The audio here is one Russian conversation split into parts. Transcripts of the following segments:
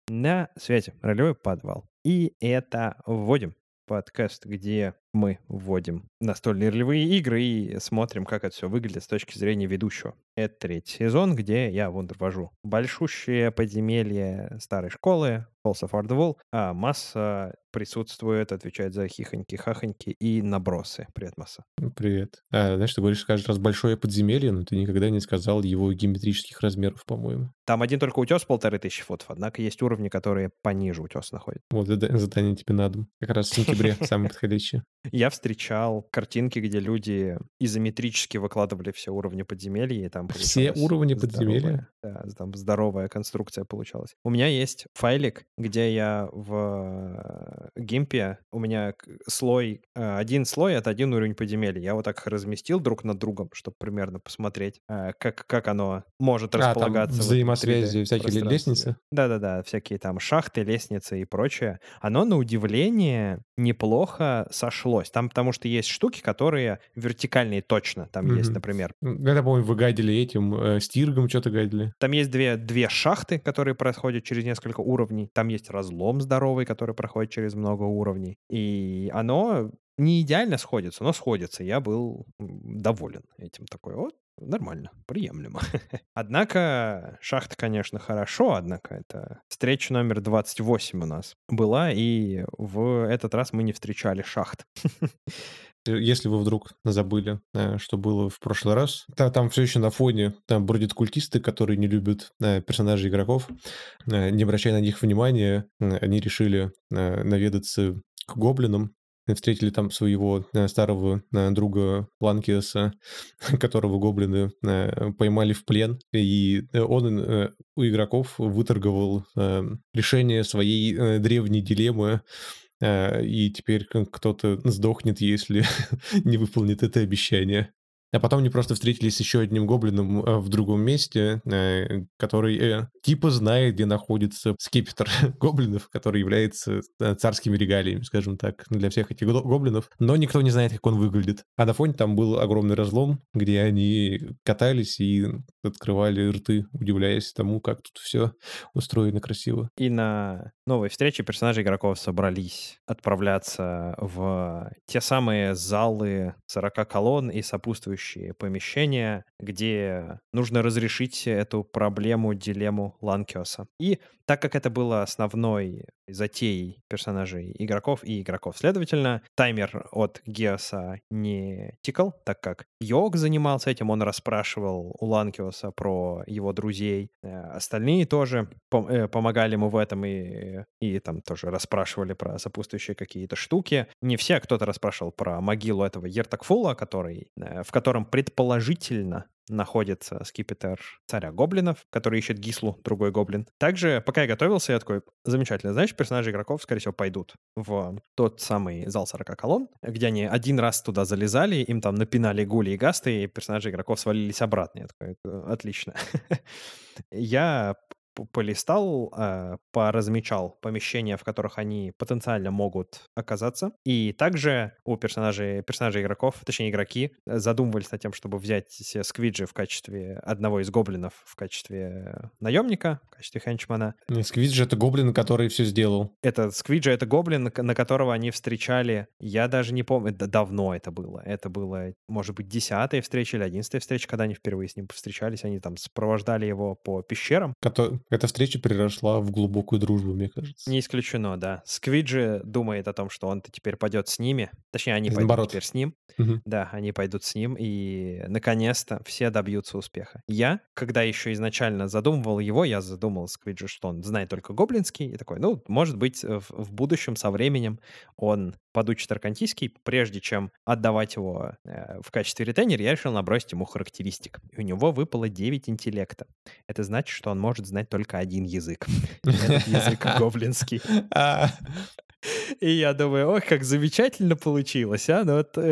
На связи ролевой подвал. И это «Вводим» подкаст, где мы вводим настольные ролевые игры и смотрим, как это все выглядит с точки зрения ведущего. Это третий сезон, где я ввожу большущее подземелье старой школы, Halls of Ardwall, а Масса присутствует, отвечает за хихоньки-хахоньки и набросы. Привет, Масса. Привет. Знаешь, ты говоришь каждый раз большое подземелье, но ты никогда не сказал его геометрических размеров, по-моему. Там один только утес 1500 футов, однако есть уровни, которые пониже утеса находят. Вот задание тебе на дом. Как раз в сентябре самое подходящее. Я встречал картинки, где люди изометрически выкладывали все уровни подземелья, и там Все получалась уровни подземелья? здоровая, да, там здоровая конструкция получалась. У меня есть файлик, где я в гимпе, у меня слой, один слой — это один уровень подземелья. Я вот так их разместил друг над другом, чтобы примерно посмотреть, как оно может Там располагаться в этом 3D взаимосвязи, всякие пространстве. лестницы? Да-да-да, всякие там шахты, лестницы и прочее. Оно, на удивление, неплохо сошлось. Там потому что есть штуки, которые вертикальные точно. Там есть, Мгм. например, Когда, по-моему, вы гайдили этим, стиргом что то гайдили. там есть две шахты, которые проходят через несколько уровней. Там есть разлом здоровый, который проходит через много уровней. И оно не идеально сходится, но сходится. Я был доволен этим. Такой вот, нормально, приемлемо. Однако шахта, конечно, хорошо, однако это встреча номер 28 у нас была, и в этот раз мы не встречали шахт. Если вы вдруг забыли, что было в прошлый раз, там все еще на фоне там бродят культисты, которые не любят, персонажей игроков. Не обращая на них внимания, они решили, наведаться к гоблинам и встретили там своего, старого, друга Ланкиоса, которого гоблины, поймали в плен. И, он, у игроков выторговал, решение своей, древней дилеммы. И теперь кто-то сдохнет, если не выполнит это обещание. А потом они просто встретились с еще одним гоблином, в другом месте, который, типа знает, где находится скипетр гоблинов, который является, царскими регалиями, скажем так, для всех этих гоблинов, но никто не знает, как он выглядит. А на фоне там был огромный разлом, где они катались и открывали рты, удивляясь тому, как тут все устроено красиво. И на новой встрече персонажи игроков собрались отправляться в те самые залы 40 колонн и сопутствующие помещения, где нужно разрешить эту проблему, дилемму Ланкиоса. И так как это было основной затеей персонажей игроков и игроков, следовательно, таймер от Геоса не тикал, так как Йог занимался этим, он расспрашивал у Ланкиоса про его друзей, остальные тоже помогали ему в этом и там тоже расспрашивали про сопутствующие какие-то штуки. Не все, кто-то расспрашивал про могилу этого Ертакфула, в котором предположительно находится скипетр царя гоблинов, который ищет Гислу, другой гоблин. Также, пока я готовился, я такой, замечательно, знаешь, персонажи игроков, скорее всего, пойдут в тот самый зал 40 колонн, где они один раз туда залезали, им там напинали гули и гасты, и персонажи игроков свалились обратно. Я такой, отлично. Я полистал, поразмечал помещения, в которых они потенциально могут оказаться. И также у персонажей игроков, точнее игроки, задумывались над тем, чтобы взять себе Сквиджи в качестве одного из гоблинов, в качестве наемника, в качестве хенчмана. Сквиз же — это гоблин, который все сделал. Это Сквиджи — это гоблин, на которого они встречали, я даже не помню, давно это было. Это было, может быть, 10-я встреча или 11-я встреча, когда они впервые с ним повстречались. Они там сопровождали его по пещерам. Эта встреча переросла в глубокую дружбу, мне кажется. Не исключено, да. Сквиджи думает о том, что он-то теперь пойдет с ними. Точнее, они Или пойдут наоборот. теперь с ним. Мгм. Да, они пойдут с ним, и наконец-то все добьются успеха. Я, когда еще изначально задумывал его, я задумал Сквиджи, что он знает только гоблинский, и такой, ну, может быть, в будущем, со временем он подучит аркантийский, прежде чем отдавать его в качестве ретейнера, я решил набросить ему характеристик. И у него выпало 9 интеллекта. Это значит, что он может знать только один язык. И этот язык гоблинский. А, И я думаю, ох, как замечательно получилось, а? Ну вот,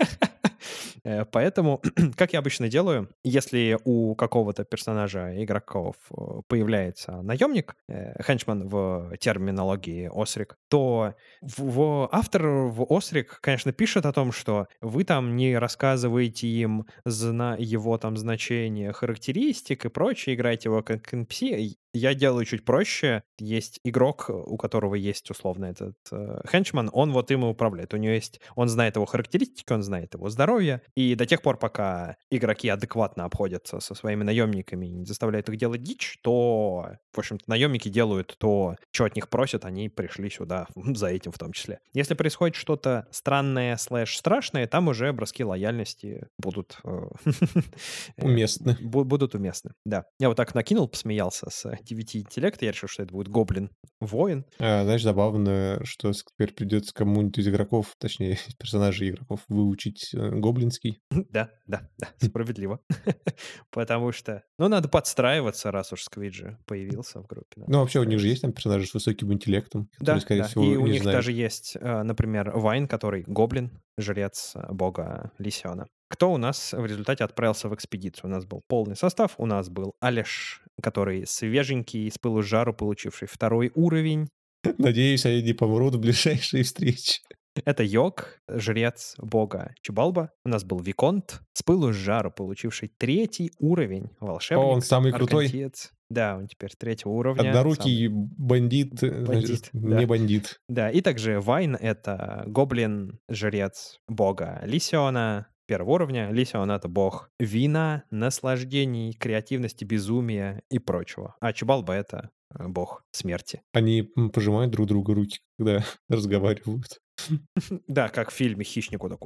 поэтому, как я обычно делаю, если у какого-то персонажа игроков появляется наемник, хенчман в терминологии Осрик, то автор в Осрик, конечно, пишет о том, что вы там не рассказываете им его там значение характеристик и прочее, играете его как NPC. Я делаю чуть проще. Есть игрок, у которого есть условно этот хенчман, он вот им и управляет. У него есть, он знает его характеристики, он знает его здоровье, и до тех пор, пока игроки адекватно обходятся со своими наемниками и не заставляют их делать дичь, то, в общем-то, наемники делают то, что от них просят, они пришли сюда за этим в том числе. Если происходит что-то странное слэш страшное, там уже броски лояльности будут Уместно. будут уместны, да. Я вот так накинул, посмеялся с 9 интеллекта, я решил, что это будет гоблин-воин. Знаешь, забавно, что теперь придется кому-нибудь из игроков, точнее, персонажей игроков, выучить гоблинский. Да, да, да, справедливо. Потому что, ну, надо подстраиваться, раз уж Сквиджи появился в группе, надо Ну, вообще, у них же подстраиваться. есть там персонажи с высоким интеллектом, которые, Да, скорее да. И всего, у не них знают. даже есть, например, Вайн, который гоблин, жрец бога Лисиона. Кто у нас в результате отправился в экспедицию? У нас был полный состав, у нас был Алеш, который свеженький, с пылу с жару, получивший 2 уровень. Надеюсь, они не помрут в ближайшие встречи. Это Йог, жрец бога Чубалба. У нас был Виконт, с пылу с жару, получивший 3 уровень, Он волшебник, самый крутой. аркантиец. Да, он теперь 3 уровня, самый Однорукий бандит, значит, бандит, не да. бандит. Да, и также Вайн — это гоблин, жрец бога Лисиона, 1 уровня. Лисион — это бог вина, наслаждений, креативности, безумия и прочего. А Чубалба — это бог смерти. Они пожимают друг друга руки, когда разговаривают. Да, как в фильме «Хищник», он такой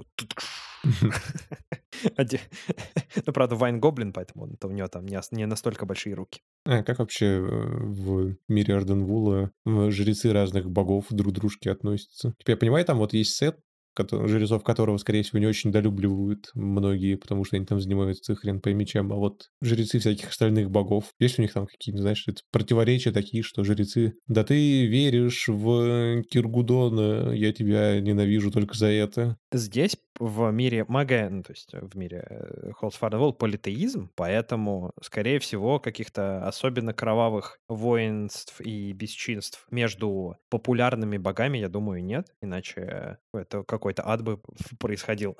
Оде Ну, правда, Вайн гоблин, поэтому у него там не настолько большие руки. А как вообще в мире Арденвула жрецы разных богов друг к дружке относятся? Типа, я понимаю, там вот есть сет, жрецов которого, скорее всего, не очень долюбливают многие, потому что они там занимаются хрен пойми чем. А вот жрецы всяких остальных богов, есть у них там какие-то, знаешь, это противоречия такие, что жрецы: «Да ты веришь в Киргудона, я тебя ненавижу только за это». Здесь, в мире мага, ну, то есть в мире Холдсфорд политеизм, поэтому, скорее всего, каких-то особенно кровавых воинств и бесчинств между популярными богами, я думаю, нет, иначе это какой-то ад бы происходил.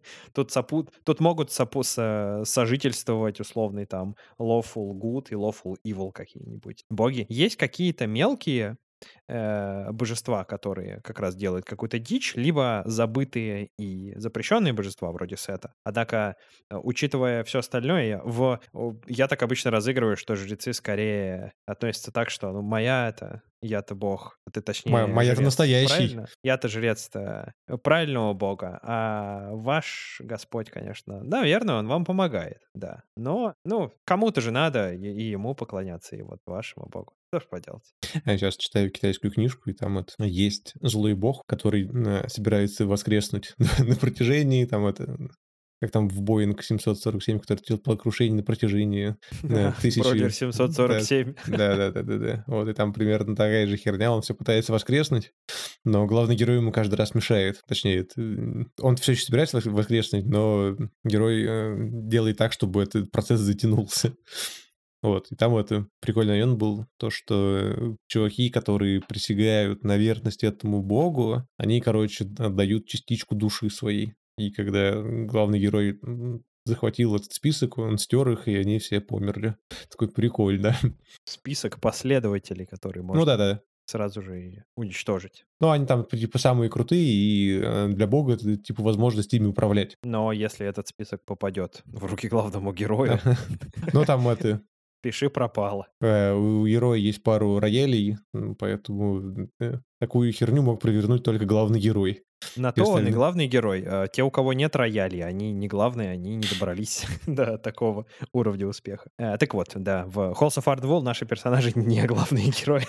Тут могут сожительствовать условный там lawful good и lawful evil какие-нибудь боги. Есть какие-то мелкие божества, которые как раз делают какую-то дичь, либо забытые и запрещенные божества вроде Сета. Однако, учитывая все остальное, я так обычно разыгрываю, что жрецы скорее относятся так, что ну, я-то бог, а ты точнее Моя-то жрец, настоящий. правильно? Я-то жрец-то правильного бога, а ваш Господь, конечно, наверное, он вам помогает, да. Но, ну, кому-то же надо и ему поклоняться, и вот вашему богу. Что ж поделать? Я сейчас читаю китайскую книжку, и там это есть злой бог, который собирается воскреснуть на протяжении, там это, как там в Боинг 747, который делает крушение на протяжении Бройлер тысячи... Да, 747. да. Вот, и там примерно такая же херня, он все пытается воскреснуть, но главный герой ему каждый раз мешает. Точнее, он все еще собирается воскреснуть, но герой делает так, чтобы этот процесс затянулся. Вот, и там это прикольный район был, то, что чуваки, которые присягают на верность этому богу, они, короче, отдают частичку души своей. И когда главный герой захватил этот список, он стер их, и они все померли. Такой прикольно. Список последователей, которые Ну можно да-да. сразу же и уничтожить. Ну, они там, типа, самые крутые, и для бога это, типа, возможность ими управлять. Но если этот список попадет в руки главному герою, Ну, там это... пиши пропало. У героя есть пару роялей, поэтому такую херню мог провернуть только главный герой. На Все то он и остальные... главный герой. Те, у кого нет роялей, они не главные, они не добрались до такого уровня успеха. Так вот, да, в Halls of Ardwall наши персонажи не главные герои.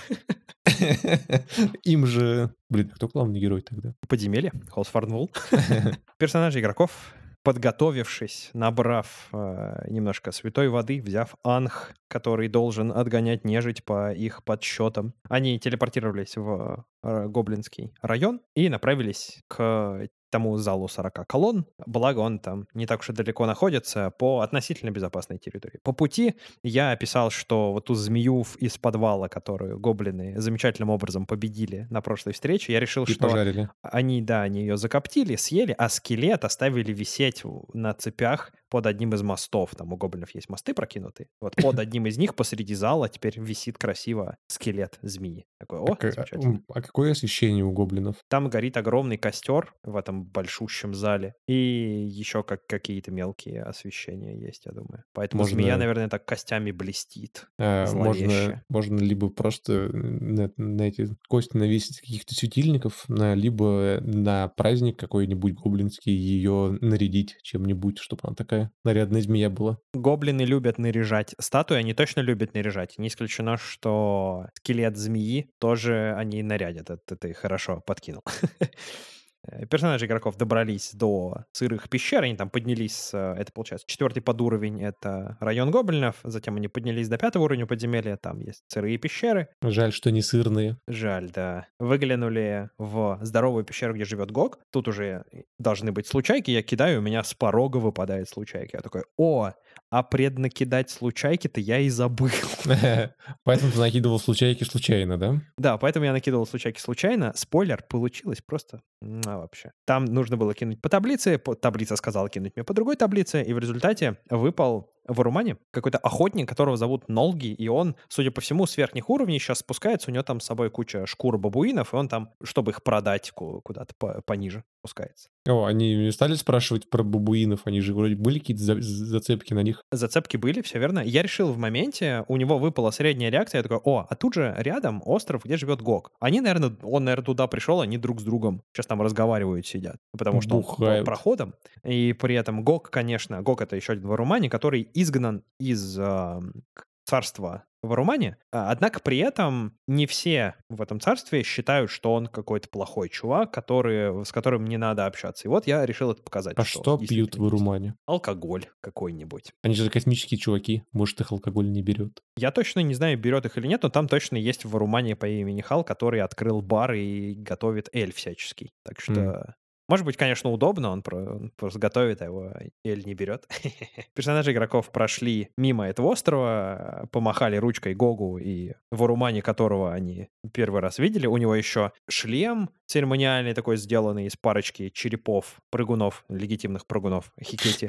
Им же... Блин, кто главный герой тогда? Подземелье, Halls of Ardwall. Персонажи игроков, подготовившись, набрав немножко святой воды, взяв анх, который должен отгонять нежить по их подсчетам, они телепортировались в Гоблинский район и направились к тому залу 40 колонн, благо он там не так уж и далеко находится, по относительно безопасной территории. По пути я описал, что вот ту змею из подвала, которую гоблины замечательным образом победили на прошлой встрече, я решил, И что пожарили. они ее закоптили, съели, а скелет оставили висеть на цепях под одним из мостов, там у гоблинов есть мосты прокинутые, вот под одним из них посреди зала теперь висит красиво скелет змеи. Такой, о, замечательно. А какое освещение у гоблинов? Там горит огромный костер в этом большущем зале, и еще какие-то мелкие освещения есть, я думаю. Поэтому змея, Можно наверное, так костями блестит можно зловеще. можно либо просто на эти кости навесить каких-то светильников, либо на праздник какой-нибудь гоблинский ее нарядить чем-нибудь, чтобы она такая нарядная змея была. Гоблины любят наряжать статуи, они точно любят наряжать. Не исключено, что скелет змеи тоже они нарядят. Это ты хорошо подкинул. Персонажи игроков добрались до сырых пещер, они там поднялись, это получается 4-й подуровень, это район гоблинов, затем они поднялись до 5-го уровня подземелья, там есть сырые пещеры. Жаль, что не сырные. Жаль, да. Выглянули в здоровую пещеру, где живет Гог. Тут уже должны быть случайки. Я кидаю, у меня с порога выпадает случайки. Я такой, а преднакидать случайки-то я и забыл. Поэтому ты накидывал случайки случайно, да? Да, поэтому я накидывал случайки случайно. Спойлер, получилось просто вообще. Там нужно было кинуть по таблице, таблица сказала кинуть мне по другой таблице, и в результате выпал в Арумане какой-то охотник, которого зовут Нолги, и он, судя по всему, с верхних уровней сейчас спускается, у него там с собой куча шкур бабуинов, и он там, чтобы их продать куда-то пониже, спускается. Они не стали спрашивать про бабуинов? Они же вроде были какие-то зацепки на них. Зацепки были, все верно. Я решил в моменте, у него выпала средняя реакция, я такой, а тут же рядом остров, где живет Гог. Он, наверное, туда пришел, они друг с другом сейчас там разговаривают, сидят, потому что он был Бухают. проходом. И при этом Гог, конечно, Гог — это еще один Варумани, который изгнан из царства Варумани, однако при этом не все в этом царстве считают, что он какой-то плохой чувак, с которым не надо общаться. И вот я решил это показать, А что что пьют действительно в есть. Ирумане? Алкоголь какой-нибудь. Они же космические чуваки. Может, их алкоголь не берет. Я точно не знаю, берет их или нет, но там точно есть Варумани по имени Хал, который открыл бар и готовит эль всяческий. Так что, может быть, конечно, удобно, он просто готовит, а его эль не берет. Персонажи игроков прошли мимо этого острова, помахали ручкой Гогу и Варумани, которого они первый раз видели. У него еще шлем церемониальный такой, сделанный из парочки черепов, прыгунов, легитимных прыгунов, Хикети.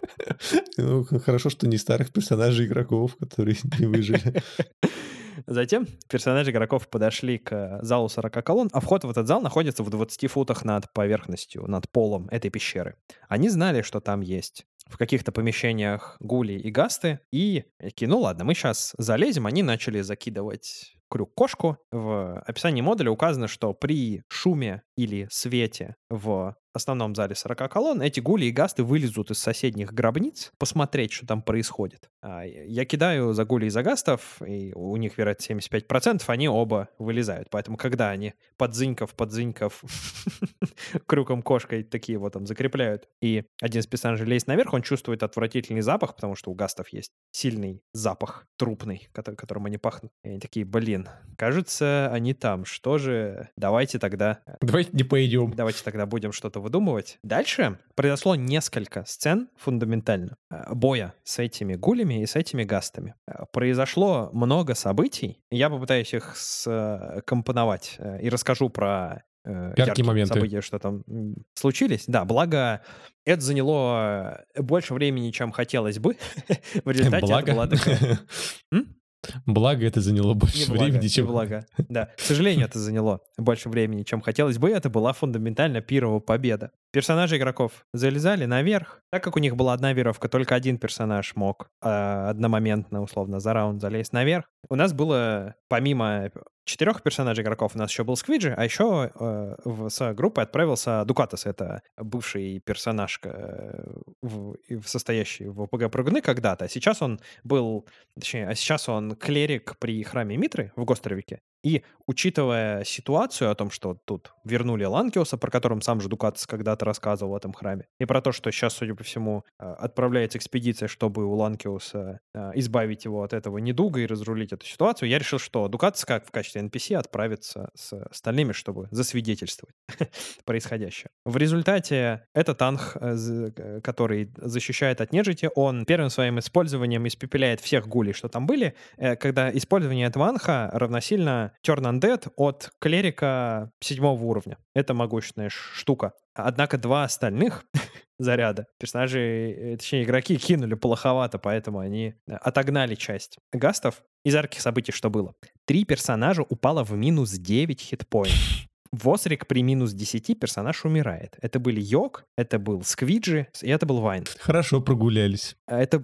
Ну, хорошо, что не старых персонажей игроков, которые не выжили. Затем персонажи игроков подошли к залу 40 колонн, а вход в этот зал находится в 20 футах над поверхностью, над полом этой пещеры. Они знали, что там есть в каких-то помещениях гули и гасты, и такие, ну ладно, мы сейчас залезем. Они начали закидывать крюк-кошку. В описании модуля указано, что при шуме или свете в основном зале 40 колонн эти гули и гасты вылезут из соседних гробниц посмотреть, что там происходит. Я кидаю за гули и за гастов, и у них, вероятно, 75%, они оба вылезают. Поэтому, когда они подзыньков крюком-кошкой такие вот там закрепляют, и один из персонажей лезет наверх, он чувствует отвратительный запах, потому что у гастов есть сильный запах трупный, которым они пахнут. И они такие, кажется, они там. Что же? Давайте тогда Давайте не пойдем. будем что-то выдумывать. Дальше произошло несколько сцен фундаментально боя с этими гулями и с этими гастами. Произошло много событий. Я попытаюсь их скомпоновать и расскажу про яркие моменты. события, что там случились. Да, благо это заняло больше времени, чем хотелось бы. В результате это была такая... Благо это заняло больше времени, чем... Благо. Да, к сожалению, это заняло больше времени, чем хотелось бы. Это была фундаментально пирова победа. Персонажи игроков залезали наверх. Так как у них была одна веревка, только один персонаж мог одномоментно, условно, за раунд залезть наверх. У нас было, помимо 4 персонажей игроков, у нас еще был Сквиджи, а еще с группой отправился Дукатас. Это бывший персонаж, состоящий в ОПГ-прыгуны когда-то. Сейчас он клерик при храме Митры в Гостровике. И учитывая ситуацию о том, что тут вернули Ланкиуса, про котором сам же Дукатас когда-то рассказывал в этом храме, и про то, что сейчас, судя по всему, отправляется экспедиция, чтобы у Ланкиуса избавить его от этого недуга и разрулить эту ситуацию, я решил, что Дукатас, как в качестве NPC, отправится с остальными, чтобы засвидетельствовать происходящее. В результате этот анх, который защищает от нежити, он первым своим использованием испепеляет всех гулей, что там были, когда использование этого анха равносильно Turn Undead от клерика 7 уровня. Это могущественная штука. Однако два остальных заряда персонажи, точнее, игроки кинули плоховато, поэтому они отогнали часть гастов. Из ярких событий что было? 3 персонажа упало в минус 9 хитпоинтов. В Осрик при минус 10 персонаж умирает. Это были Йог, это был Сквиджи, и это был Вайн. Хорошо прогулялись. Это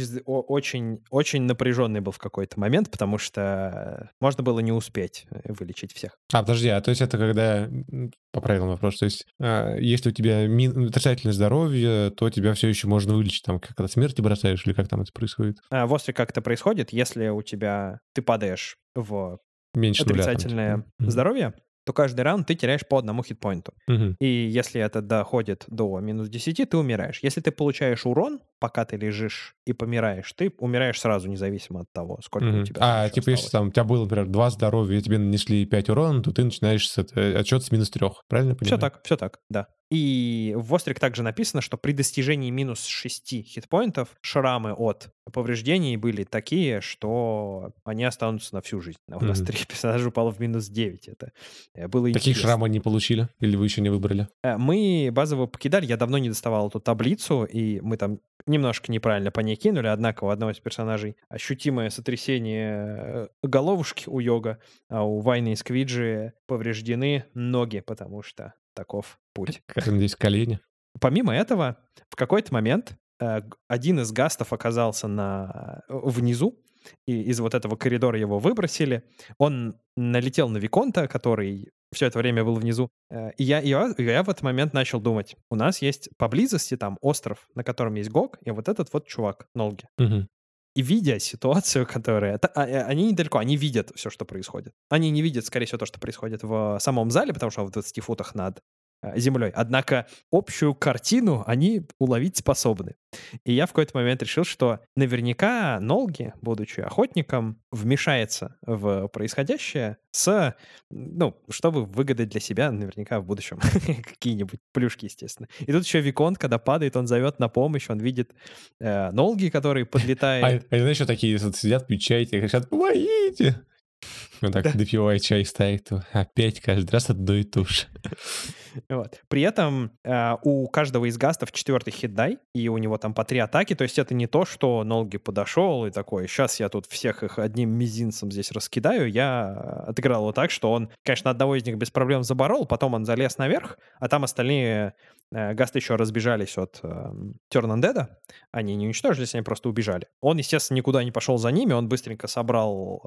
очень напряженный был в какой-то момент, потому что можно было не успеть вылечить всех. Подожди, то есть это когда, поправил вопрос, то есть если у тебя отрицательное здоровье, то тебя все еще можно вылечить, там, как от смерти бросаешь, или как там это происходит? В Осрик как это происходит, если ты падаешь в Меньше нуля там, отрицательное типа. Мгм. здоровье, то каждый раунд ты теряешь по одному хитпоинту. Мгм. И если это доходит до минус 10, ты умираешь. Если ты получаешь урон, пока ты лежишь и помираешь, ты умираешь сразу, независимо от того, сколько у Мгм. тебя там еще Типа, если осталось. там у тебя было, например, 2 здоровья, и тебе нанесли 5 урона, то ты начинаешь отсчет с минус 3. Правильно я понимаю? Все так, да. И в Вострик также написано, что при достижении минус 6 хитпоинтов шрамы от повреждений были такие, что они останутся на всю жизнь. А у нас Мгм. 3 персонажа упало в минус 9. Это было Какие интересно. шрамы они получили? Или вы еще не выбрали? Мы базово покидали, я давно не доставал эту таблицу, и мы там немножко неправильно по ней кинули, однако у одного из персонажей ощутимое сотрясение головушки у Йога, а у Вайны и Сквиджи повреждены ноги, потому что таков путь. Здесь колени. Помимо этого, в какой-то момент один из гастов оказался внизу, и из вот этого коридора его выбросили. Он налетел на Виконта, который все это время был внизу. И я в этот момент начал думать, у нас есть поблизости там остров, на котором есть Гог, и вот этот вот чувак, Нолги. Мгм. И видя ситуацию, которая... Они недалеко, они видят все, что происходит. Они не видят, скорее всего, то, что происходит в самом зале, потому что он в 20 футах над землей. Однако общую картину они уловить способны. И я в какой-то момент решил, что наверняка Нолги, будучи охотником, вмешается в происходящее чтобы выгадать для себя наверняка в будущем какие-нибудь плюшки, естественно. И тут еще Виконт, когда падает, он зовет на помощь, он видит Нолги, который подлетает. Знаешь, что такие сидят, пьют чай, и кричат: «Помогите!» Он так Да. допивает чай, стоит, опять каждый раз одно и то же. Вот. При этом у каждого из гастов 4-й хитдай, и у него там по 3 атаки, то есть это не то, что Нолги подошел и такой, сейчас я тут всех их одним мизинцем здесь раскидаю. Я отыграл его так, что он, конечно, одного из них без проблем заборол, потом он залез наверх, а там остальные гасты еще разбежались от Turn Undead. Они не уничтожились, они просто убежали. Он, естественно, никуда не пошел за ними, он быстренько собрал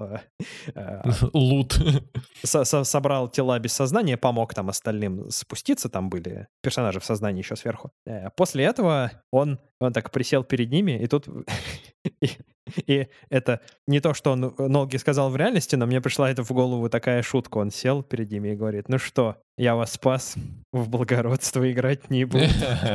Лут. собрал тела без сознания, помог там остальным спуститься, там были персонажи в сознании еще сверху. После этого он так присел перед ними, и тут... и- И это не то, что он Нолги сказал в реальности, но мне пришла это в голову такая шутка. Он сел перед ними и говорит, ну что, я вас спас, в благородство играть не буду.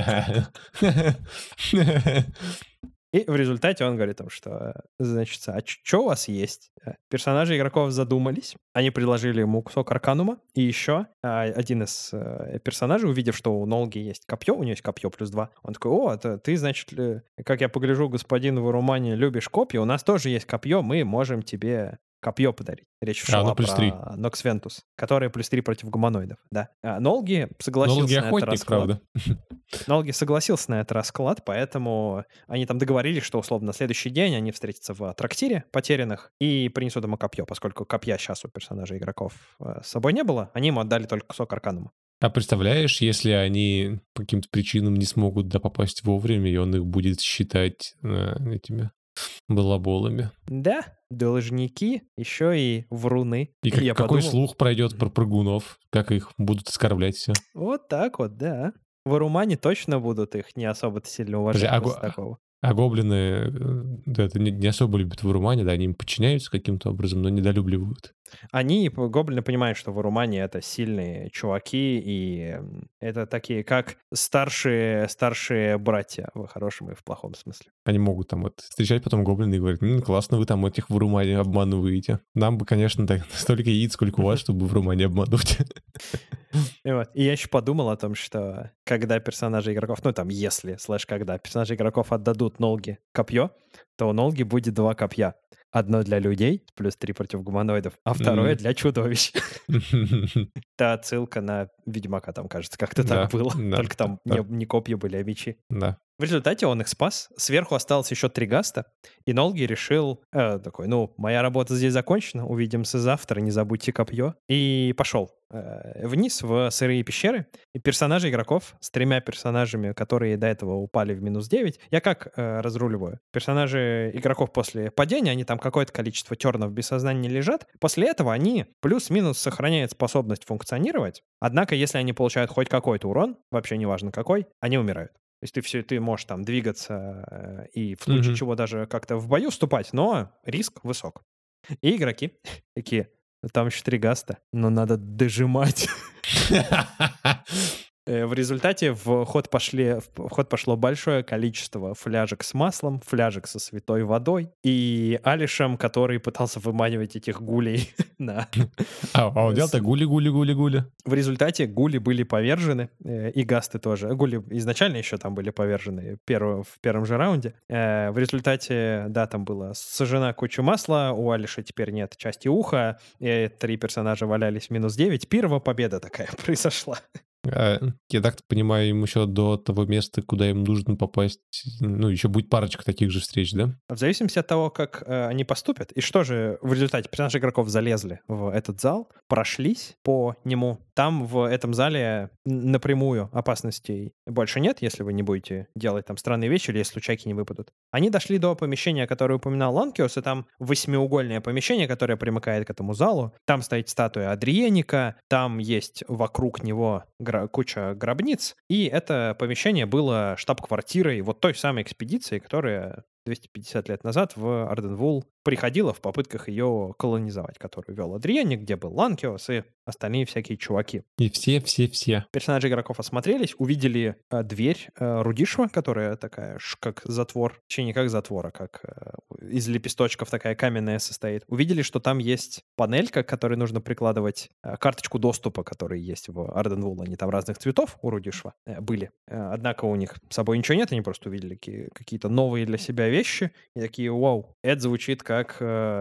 И в результате он говорит, что, значит, что у вас есть? Персонажи игроков задумались, они предложили ему кусок арканума, и еще один из персонажей, увидев, что у Нолги есть копье, у него есть копье +2, он такой, ты, значит, как я погляжу, господин Варумани, любишь копья, у нас тоже есть копье, мы можем тебе копье подарить. Речь шла Оно +3. про Нокс Вентус, которое +3 против гуманоидов, да. Нолги Нолги согласился на этот охотник, расклад. правда. Нолги согласился на этот расклад, поэтому они там договорились, что условно на следующий день они встретятся в трактире потерянных и принесут ему копье, поскольку копья сейчас у персонажей игроков с собой не было, они ему отдали только кусок арканума. А представляешь, если они по каким-то причинам не смогут попасть вовремя, и он их будет считать этими балаболами? Да, должники, еще и вруны. И Я какой подумал, слух пройдет про прыгунов? Как их будут оскорблять все? вот так вот, да. В Арумане точно будут их не особо-то сильно уважать после такого. А гоблины это не особо любят в Урумане, да, они им подчиняются каким-то образом, но недолюбливают. Гоблины понимают, что в Арумане это сильные чуваки, и это такие, как старшие братья, в хорошем и в плохом смысле. Они могут там встречать потом гоблины и говорить: классно вы там этих в Урумане обманываете. Нам бы, конечно, так, столько яиц, сколько у вас, чтобы в Урумане обмануть. И я еще подумал о том, что когда персонажи игроков, когда персонажи игроков отдадут Нолги копье, то у Нолги будет 2 копья. Одно для людей, плюс 3 против гуманоидов, а второе для чудовищ. Это отсылка на Ведьмака там, кажется, как-то так Да, было. да, Только там да, не копья были, а мечи. да. В результате он их спас. Сверху осталось еще 3 гаста, и Нолги решил, такой: "Ну, моя работа здесь закончена, увидимся завтра, не забудьте копье". И пошел вниз в сырые пещеры. И персонажи игроков с 3 персонажами, которые до этого упали в -9. Я как разруливаю? Персонажи игроков после падения, они там какое-то количество тернов без сознания лежат. После этого они плюс-минус сохраняют способность функционировать. Однако, если они получают хоть какой-то урон, вообще неважно какой, они умирают. То есть ты можешь там двигаться и в случае Мгм. чего даже как-то в бою вступать, но риск высок. И игроки такие: "Ну, там еще 3 гаста, но надо дожимать". В результате в ход пошло большое количество фляжек с маслом, фляжек со святой водой и Алишем, который пытался выманивать этих гулей на А он с делал-то гули-гули-гули-гули. В результате гули были повержены, и гасты тоже. Гули изначально еще там были повержены в первом же раунде. В результате, да, там была сожжена куча масла, у Алиша теперь нет части уха, 3 персонажа валялись в -9. Первая победа такая произошла. Я так понимаю, им еще до того места, куда им нужно попасть, ну, еще будет парочка таких же встреч, да? В зависимости от того, как они поступят, и что же в результате персонажи игроков залезли в этот зал, прошлись по нему. Там в этом зале напрямую опасностей больше нет, если вы не будете делать там странные вещи или если случайки не выпадут. Они дошли до помещения, которое упоминал Ланкиос, и там восьмиугольное помещение, которое примыкает к этому залу. Там стоит статуя Адриеника, там есть вокруг него куча гробниц, и это помещение было штаб-квартирой вот той самой экспедиции, которая 250 лет назад в Арденвул приходила в попытках ее колонизовать, которую вел Адриеник, где был Ланкиос и остальные всякие чуваки. И все-все-все. Персонажи игроков осмотрелись, увидели дверь Рудишева, которая такая как затвор, точнее не как затвор, а как из лепесточков такая каменная состоит. Увидели, что там есть панелька, к которой нужно прикладывать карточку доступа, которые есть в Арденвул. Они там разных цветов у Рудишева были. Однако у них с собой ничего нет, они просто увидели какие-то новые для себя вещи и такие: "Вау, это звучит как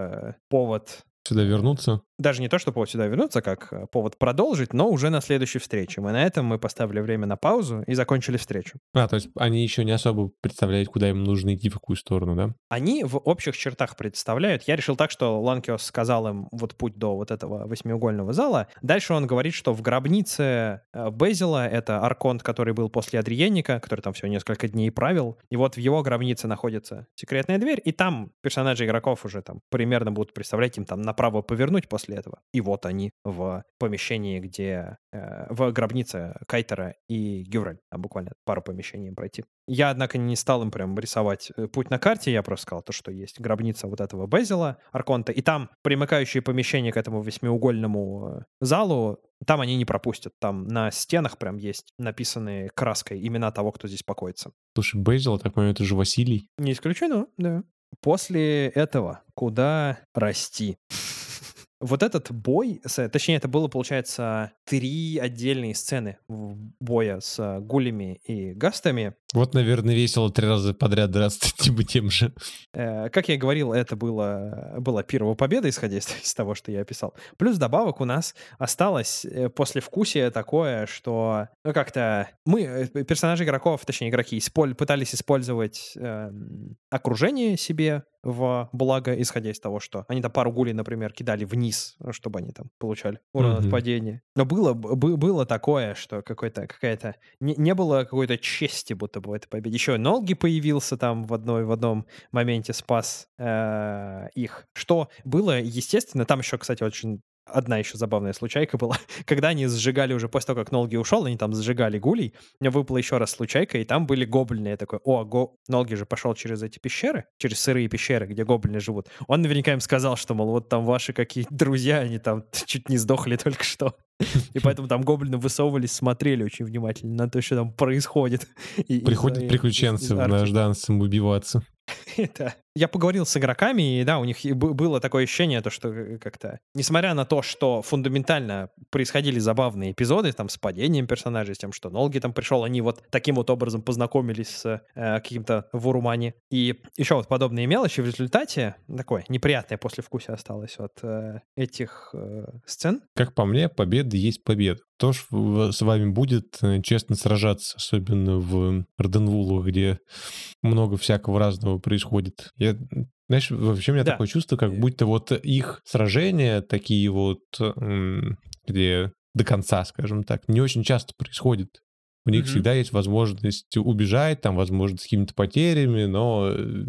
повод". Сюда вернуться. Даже не то, что повод сюда вернуться, как повод продолжить, но уже на следующей встрече. На этом мы поставили время на паузу и закончили встречу. То есть они еще не особо представляют, куда им нужно идти, в какую сторону, да? Они в общих чертах представляют. Я решил так, что Ланкиос сказал им вот путь до вот этого восьмиугольного зала. Дальше он говорит, что в гробнице Безила, это арконт, который был после Адриенника, который там всего несколько дней правил, и вот в его гробнице находится секретная дверь, и там персонажи игроков уже там примерно будут представлять, им там направо повернуть после этого. И вот они в помещении, где в гробнице Кайтера и Гюраль. Там буквально пару помещений им пройти. Я, однако, не стал им прям рисовать путь на карте, я просто сказал то, что есть гробница вот этого Безила, Арконта, и там примыкающие помещения к этому восьмиугольному залу, там они не пропустят. Там на стенах прям есть написанные краской имена того, кто здесь покоится. Слушай, Бейзел, так понимаю, это же Василий. Не исключено, да. После этого куда расти? Вот этот бой, точнее, это было, получается, 3 отдельные сцены боя с гулями и гастами. Вот, наверное, весело 3 раза подряд драться типа тем же. Как я и говорил, это была первая победа, исходя из того, что я описал. Плюс добавок у нас осталось послевкусие такое, что как-то мы, персонажи игроков, точнее, игроки, пытались использовать окружение себе в благо, исходя из того, что они там пару гулей, например, кидали вниз, чтобы они там получали урон от Мгм. падения. Но было такое, что какая-то... Не было какой-то чести будто бы в этой победе. Еще Нолги появился там в одном моменте, спас их. Что было, естественно, там еще, кстати, одна еще забавная случайка была. Когда они сжигали уже после того, как Нолги ушел, они там сжигали гулей, у меня выпала еще раз случайка, и там были гоблины. Я такой: Нолги же пошел через эти пещеры, через сырые пещеры, где гоблины живут. Он наверняка им сказал, что, мол, вот там ваши какие-то друзья, они там чуть не сдохли только что. И поэтому там гоблины высовывались, смотрели очень внимательно на то, что там происходит. Приходят приключенцы в арки. наш дан самоубиваться. Это Я поговорил с игроками, и да, у них было такое ощущение, то, что как-то, несмотря на то, что фундаментально происходили забавные эпизоды, там, с падением персонажей, с тем, что Нолги там пришел, они вот таким вот образом познакомились с каким-то Вурумани. И еще вот подобные мелочи в результате такое неприятное послевкусие осталось от этих сцен. Как по мне, победа есть победа. Кто ж с вами будет честно сражаться, особенно в Роденвулу, где много всякого разного происходит. Знаешь, вообще у меня Да. такое чувство, как будто вот их сражения такие вот, где до конца, скажем так, не очень часто происходят. У них Мгм. всегда есть возможность убежать, там, возможно, с какими-то потерями, но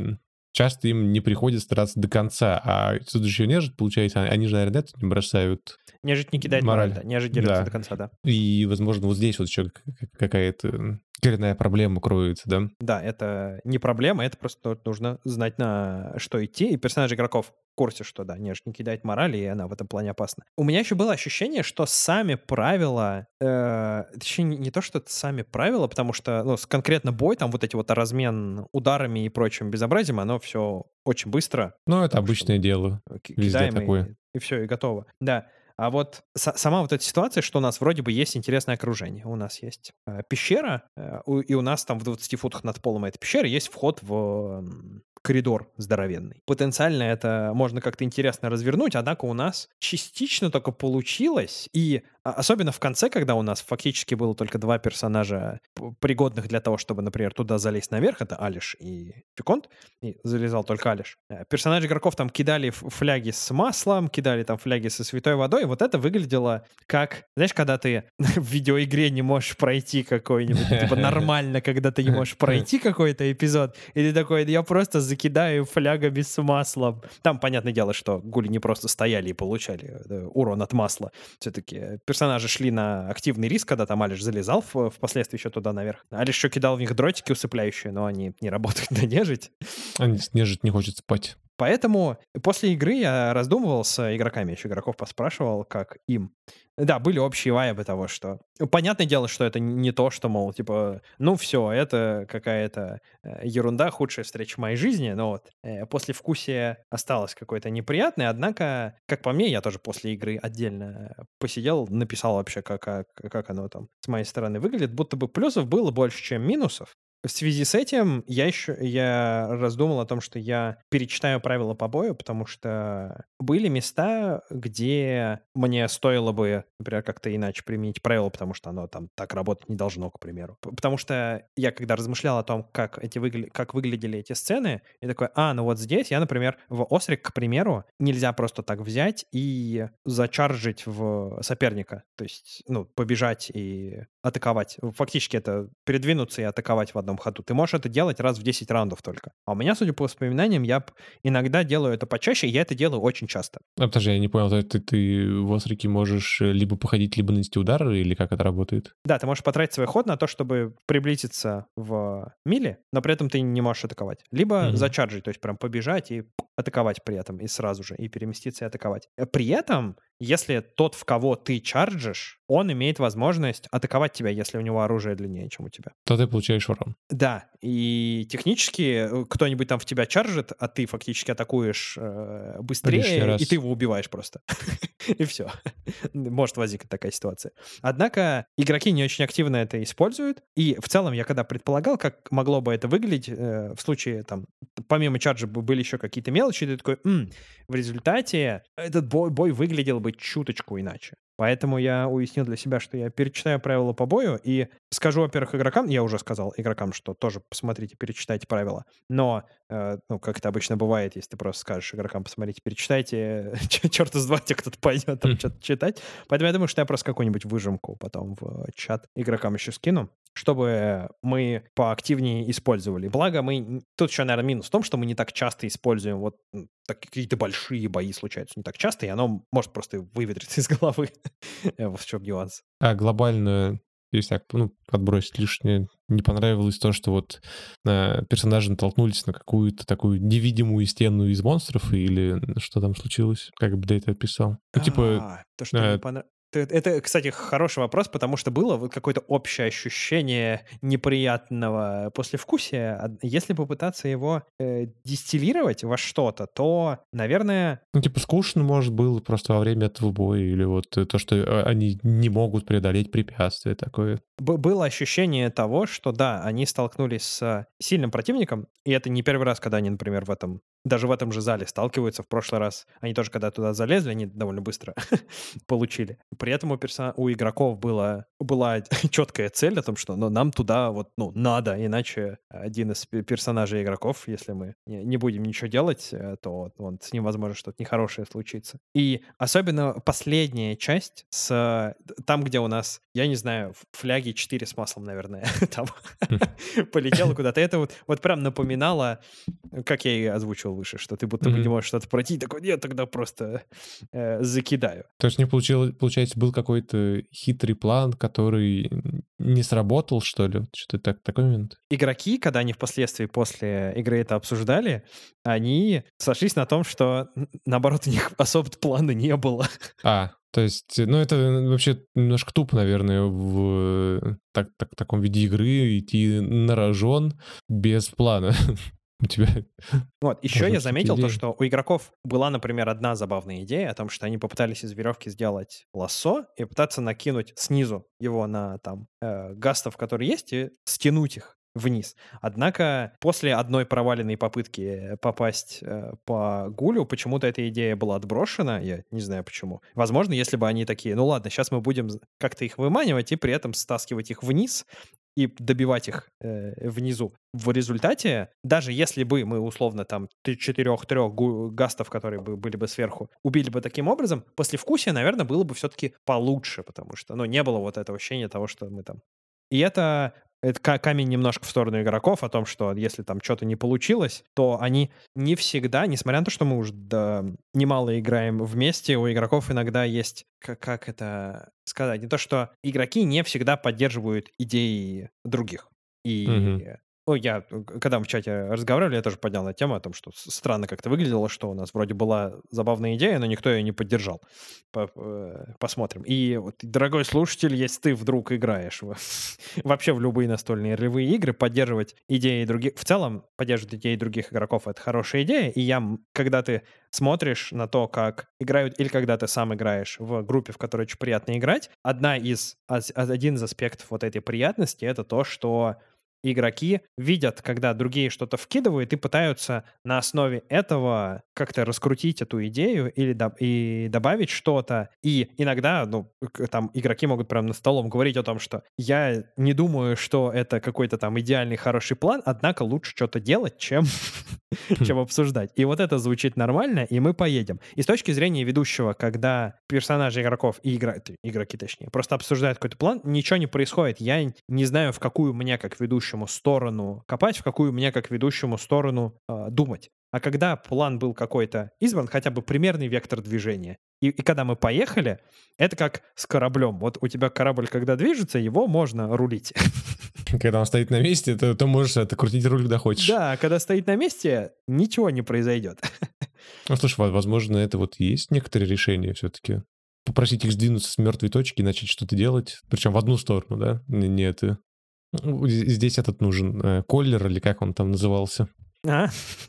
часто им не приходится стараться до конца. А тут еще нежить, получается, они же, наверное, это не бросают Нежить не кидает мораль, мораль. да. Нежить дерется Да. до конца, да. И, возможно, вот здесь вот еще какая-то коренная проблема кроется, да? Да, это не проблема, это просто нужно знать, на что идти. И персонаж игроков в курсе, что да, нежить не кидает морали, и она в этом плане опасна. У меня еще было ощущение, что сами правила, точнее, не то, что это сами правила, потому что, ну, конкретно бой, там вот эти вот размен ударами и прочим безобразием, оно все очень быстро, Ну, это потому что обычное дело. Везде кидаем, такое. и все, и готово. Да. А вот сама вот эта ситуация, что у нас вроде бы есть интересное окружение. У нас есть пещера, и у нас там в 20 футах над полом этой пещеры есть вход в коридор здоровенный. Потенциально это можно как-то интересно развернуть, однако у нас частично только получилось, и особенно в конце, когда у нас фактически было только два персонажа, пригодных для того, чтобы, например, туда залезть наверх, это Алиш и Виконт, и залезал только Алиш. Персонажи игроков там кидали фляги с маслом, кидали там фляги со святой водой. Вот это выглядело как, знаешь, когда ты в видеоигре не можешь пройти какой-нибудь, типа нормально, когда ты не можешь пройти какой-то эпизод, и ты такой, я просто закидаю флягами с маслом. Там, понятное дело, что гули не просто стояли и получали урон от масла. Все-таки персонажи шли на активный риск, когда там Алиш залезал впоследствии еще туда наверх. Алиш еще кидал в них дротики усыпляющие, но они не работают на нежить. Нежить не хочет спать. Поэтому после игры я раздумывал с игроками, еще игроков поспрашивал, как им. Да, были общие вайбы того, что... Понятное дело, что это не то, что, мол, типа, ну все, это какая-то ерунда, худшая встреча в моей жизни, но вот послевкусие осталось какое-то неприятное, однако, как по мне, я тоже после игры отдельно посидел, написал вообще, как оно там с моей стороны выглядит, будто бы плюсов было больше, чем минусов. В связи с этим я раздумал о том, что я перечитаю правила по бою, потому что были места, где мне стоило бы, например, как-то иначе применить правила, потому что оно там так работать не должно, к примеру. Потому что я когда размышлял о том, как выглядели эти сцены, я такой, ну вот здесь я, например, в Осрик, к примеру, нельзя просто так взять и зачаржить в соперника. То есть, ну, побежать и атаковать. Фактически это передвинуться и атаковать в одном ходу. Ты можешь это делать раз в 10 раундов только. А у меня, судя по воспоминаниям, я иногда делаю это почаще, и я это делаю очень часто. Подожди, я не понял, ты в Осрике можешь либо походить, либо нанести удар, или как это работает? Да, ты можешь потратить свой ход на то, чтобы приблизиться в миле, но при этом ты не можешь атаковать. Либо Мгм. зачарджить, то есть прям побежать и атаковать при этом, и сразу же, и переместиться и атаковать. При этом, если тот, в кого ты чарджишь, он имеет возможность атаковать тебя, если у него оружие длиннее, чем у тебя. То ты получаешь урон. Да, и технически кто-нибудь там в тебя чаржит, а ты фактически атакуешь Лишний быстрее, и ты раз. его убиваешь просто. И все. Может возникнуть такая ситуация. Однако игроки не очень активно это используют. И в целом я когда предполагал, как могло бы это выглядеть в случае, там, помимо чарджа были еще какие-то мелочи, и ты такой, в результате этот бой выглядел бы чуточку иначе. Поэтому я уяснил для себя, что я перечитаю правила по бою и скажу, во-первых, игрокам, я уже сказал игрокам, что тоже посмотрите, перечитайте правила. Но, ну, как это обычно бывает, если ты просто скажешь игрокам, посмотрите, перечитайте, черт из два, тебе кто-то пойдет там что-то читать. Поэтому я думаю, что я просто какую-нибудь выжимку потом в чат игрокам еще скину, чтобы мы поактивнее использовали. Благо тут еще, наверное, минус в том, что мы не так часто используем вот какие-то большие бои случаются не так часто, и оно может просто выветриться из головы. Вот в чем нюанс. А глобально, если так, ну, отбросить лишнее, не понравилось то, что вот персонажи натолкнулись на какую-то такую невидимую стену из монстров, или что там случилось? Как бы ты это описал? Ну, типа, То, что не э, понравилось. Это, кстати, хороший вопрос, потому что было вот какое-то общее ощущение неприятного послевкусия. Если попытаться его дистиллировать во что-то, то, наверное, Ну, типа, скучно, может, было просто во время этого боя, или вот то, что они не могут преодолеть препятствия такое. было ощущение того, что да, они столкнулись с сильным противником, и это не первый раз, когда они, например, даже в этом же зале сталкиваются. В прошлый раз они тоже, когда туда залезли, они довольно быстро получили. При этом у игроков была четкая цель о том, что нам туда вот, надо, иначе один из персонажей игроков, если мы не будем ничего делать, то с ним, возможно, что-то нехорошее случится. И особенно последняя часть там, где у нас, я не знаю, фляги 4 с маслом, наверное, там полетело куда-то. Это вот прям напоминало, как я и озвучивал выше, что ты будто бы не Мгм. можешь что-то пройти, такой, нет, тогда просто закидаю. То есть у них получается, был какой-то хитрый план, который не сработал, что ли? Что-то такой момент? Игроки, когда они впоследствии после игры это обсуждали, они сошлись на том, что, наоборот, у них особо плана не было. То есть, ну, это вообще немножко тупо, наверное, в таком виде игры идти на рожон без плана. У тебя Вот, еще должны я быть какие-то заметил то, идеи. что у игроков была, например, одна забавная идея о том, что они попытались из веревки сделать лассо и пытаться накинуть снизу его на гастов, которые есть, и стянуть их вниз. Однако после одной проваленной попытки попасть по гулю, почему-то эта идея была отброшена, я не знаю почему. Возможно, если бы они такие, ну ладно, сейчас мы будем как-то их выманивать и при этом стаскивать их вниз, и добивать их внизу. В результате, даже если бы мы условно там 4-3 гастов, которые были бы сверху, убили бы таким образом, послевкусие, наверное, было бы все-таки получше, потому что, не было вот этого ощущения того, что мы там... И это камень немножко в сторону игроков о том, что если там что-то не получилось, то они не всегда, несмотря на то, что мы уже немало играем вместе, у игроков иногда есть, как это сказать, не то, что игроки не всегда поддерживают идеи других. Мгм. И когда мы в чате разговаривали, я тоже поднял эту тему о том, что странно как-то выглядело, что у нас вроде была забавная идея, но никто ее не поддержал. Посмотрим. И вот, дорогой слушатель, если ты вдруг играешь вообще в любые настольные ролевые игры, поддерживать идеи других... В целом, поддерживать идеи других игроков — это хорошая идея. И когда ты смотришь на то, как играют, или когда ты сам играешь в группе, в которой очень приятно играть, один из аспектов вот этой приятности — это то, что игроки видят, когда другие что-то вкидывают и пытаются на основе этого как-то раскрутить эту идею и добавить что-то. И иногда, там игроки могут прямо на столом говорить о том, что я не думаю, что это какой-то там идеальный хороший план, однако лучше что-то делать, чем чем обсуждать. И вот это звучит нормально, и мы поедем. И с точки зрения ведущего, когда персонажи игроков и игроки, точнее, просто обсуждают какой-то план, ничего не происходит. Я не знаю, в какую мне как ведущему сторону копать, в какую мне как ведущему сторону думать. А когда план был какой-то избран, хотя бы примерный вектор движения, и когда мы поехали, это как с кораблем. Вот у тебя корабль, когда движется, его можно рулить. Когда он стоит на месте, то можешь это крутить руль, когда хочешь. Да, когда стоит на месте, ничего не произойдет. Ну, слушай, возможно, это вот и есть некоторые решения все-таки. Попросить их сдвинуться с мертвой точки и начать что-то делать. Причем в одну сторону, да? Не это. Ну, здесь этот нужен. Коллер или как он там назывался. А,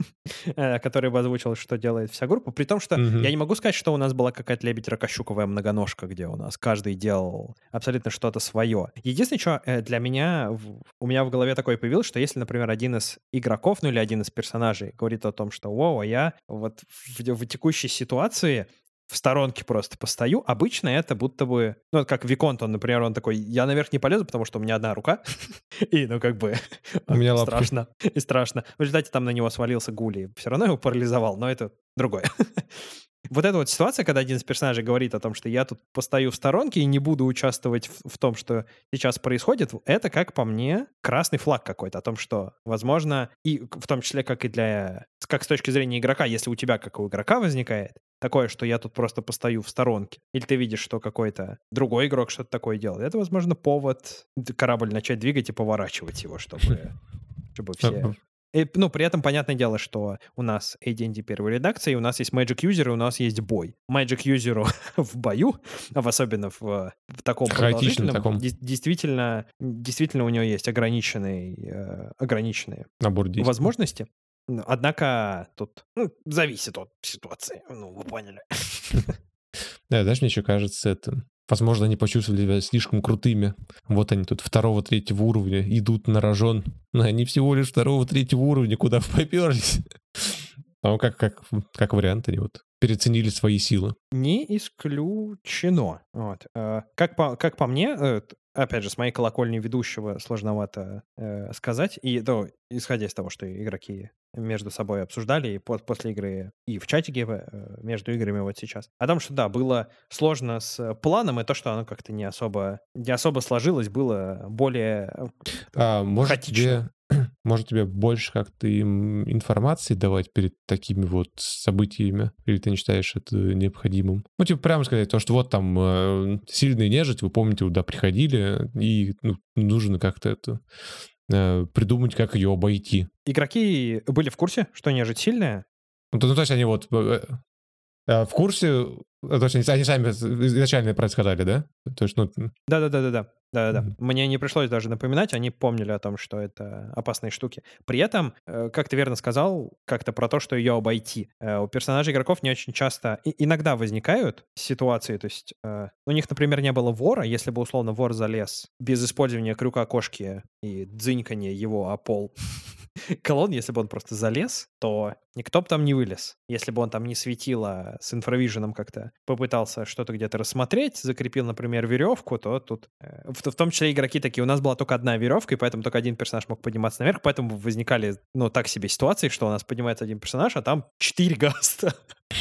который бы озвучил, что делает вся группа. При том, что я Мгм. не могу сказать, что у нас была какая-то лебедь-ракощуковая многоножка, где у нас каждый делал абсолютно что-то свое. Единственное, что для меня, у меня в голове такое появилось, что если, например, один из игроков, ну или один из персонажей говорит о том, что «Воу, а я вот в текущей ситуации в сторонке просто постою», обычно это будто бы, вот как Виконт, он, например, он такой, я наверх не полезу, потому что у меня одна рука, и, как бы, У меня лапки. страшно, и страшно. В результате там на него свалился Гули, и все равно его парализовал, но это другое. Вот эта вот ситуация, когда один из персонажей говорит о том, что я тут постою в сторонке и не буду участвовать в том, что сейчас происходит, это, как по мне, красный флаг какой-то о том, что, возможно, и в том числе, как с точки зрения игрока, если у тебя, как у игрока, возникает такое, что я тут просто постою в сторонке, или ты видишь, что какой-то другой игрок что-то такое делает, это, возможно, повод корабль начать двигать и поворачивать его, чтобы А, все... Ну, при этом понятное дело, что у нас AD&D первой редакции, у нас есть Magic User, и у нас есть бой. Magic User в бою, особенно в таком Хаотичном продолжительном, таком действительно у него есть ограниченные набор действий. возможности. Однако тут зависит от ситуации. Ну, вы поняли. Да, знаешь, мне еще кажется, возможно, они почувствовали себя слишком крутыми. Вот они тут второго-третьего уровня идут на рожон. Но они всего лишь второго-третьего уровня, куда поперлись. А как вариант, они вот переоценили свои силы. Не исключено. Вот. Как по мне, опять же, с моей колокольни ведущего сложновато сказать. И исходя из того, что игроки между собой обсуждали и после игры, и в чатике между играми вот сейчас. О том, что да, было сложно с планом, и то, что оно как-то не особо сложилось, было более Может, хаотично. тебе больше как-то им информации давать перед такими вот событиями? Или ты не считаешь это необходимым? Ну, типа, прямо сказать, то, что вот там сильные нежить, вы помните, туда приходили, и нужно как-то придумать, как ее обойти. Игроки были в курсе, что нежить сильная. То есть они вот в курсе, то есть они сами изначально про это сказали, да? То есть, Да-да-да-да-да. Да-да-да. Мгм. Мне не пришлось даже напоминать, они помнили о том, что это опасные штуки. При этом, как ты верно сказал, как-то про то, что ее обойти. У персонажей игроков не очень часто, иногда возникают ситуации, то есть у них, например, не было вора, если бы условно вор залез без использования крюка кошки и дзыньканья его о пол колонн, если бы он просто залез, то никто бы там не вылез. Если бы он там не светило с инфравиженом как-то попытался что-то где-то рассмотреть, закрепил, например, веревку, то тут в том числе игроки такие, у нас была только одна веревка, и поэтому только один персонаж мог подниматься наверх, поэтому возникали, так себе ситуации, что у нас поднимается один персонаж, а там 4 гаста.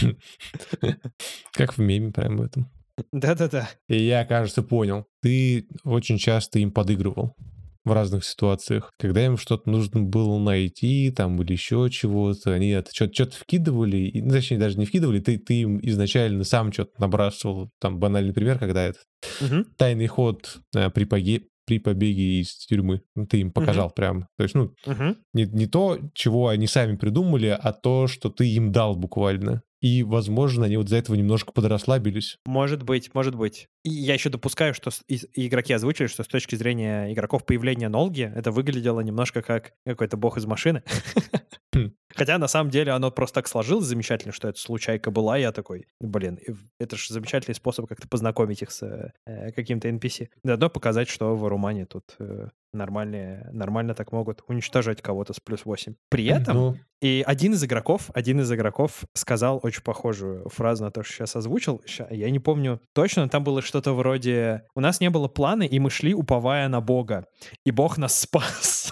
Как в меме прям в этом. Да-да-да. И я, кажется, понял. Ты очень часто им подыгрывал в разных ситуациях. Когда им что-то нужно было найти, там, или еще чего-то, они это что-то вкидывали, точнее, даже не вкидывали, ты им изначально сам что-то набрасывал. Там банальный пример, когда Мгм. тайный ход при побеге из тюрьмы. Ты им Мгм. показал прям. То есть, Мгм. не то, чего они сами придумали, а то, что ты им дал буквально. И, возможно, они вот из-за этого немножко подрасслабились. Может быть, может быть. И я еще допускаю, что и игроки озвучили, что с точки зрения игроков появление Нолги это выглядело немножко как какой-то бог из машины. Хм. Хотя на самом деле оно просто так сложилось замечательно, что это случайка была. Я такой, блин, это же замечательный способ как-то познакомить их с каким-то NPC. Заодно показать, что в Румане тут нормально так могут уничтожать кого-то с +8. При этом Ну, и один из игроков сказал очень похожую фразу на то, что сейчас озвучил. Я не помню точно, но там было что-то вроде «У нас не было плана, и мы шли, уповая на Бога, и Бог нас спас».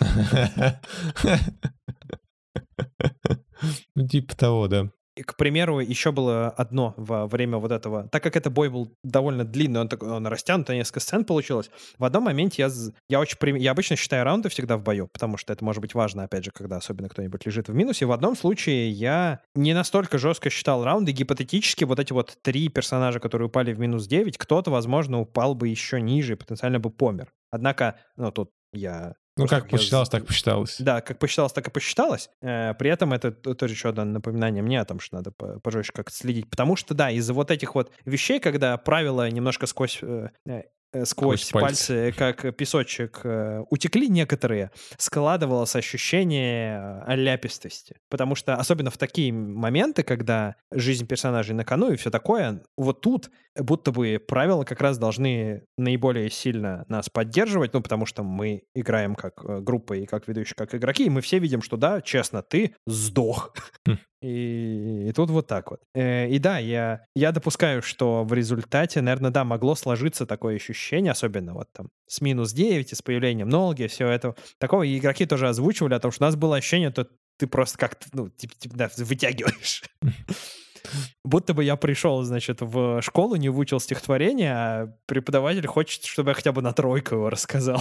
ну, типа того, да. И, к примеру, еще было одно во время вот этого. Так как это бой был довольно длинный, он растянут, несколько сцен получилось. В одном моменте я обычно считаю раунды всегда в бою, потому что это может быть важно, опять же, когда особенно кто-нибудь лежит в минусе. В одном случае я не настолько жестко считал раунды. Гипотетически вот эти вот 3 персонажа, которые упали в -9, кто-то, возможно, упал бы еще ниже и потенциально бы помер. Однако, тут я Ну, после того, как как я посчиталось, так посчиталось. да, как посчиталось, так и посчиталось. При этом это тоже еще одно напоминание мне о том, что надо пожестче как-то следить. Потому что, да, из-за вот этих вот вещей, когда правила немножко Сквозь сквозь пальцы. пальцы, как песочек, утекли некоторые, складывалось ощущение ляпистости. Потому что особенно в такие моменты, когда жизнь персонажей на кону и все такое, вот тут будто бы правила как раз должны наиболее сильно нас поддерживать, потому что мы играем как группа и как ведущие, как игроки, и мы все видим, что да, честно, ты сдох. Хм. И тут вот так вот. И да, я допускаю, что в результате, наверное, да, могло сложиться такое ощущение, особенно вот там с -9 и с появлением Нолги, все это. Такого и игроки тоже озвучивали о том, что у нас было ощущение, что ты просто как-то, да, вытягиваешь. Будто бы я пришел, значит, в школу, не выучил стихотворение, а преподаватель хочет, чтобы я хотя бы на тройку его рассказал.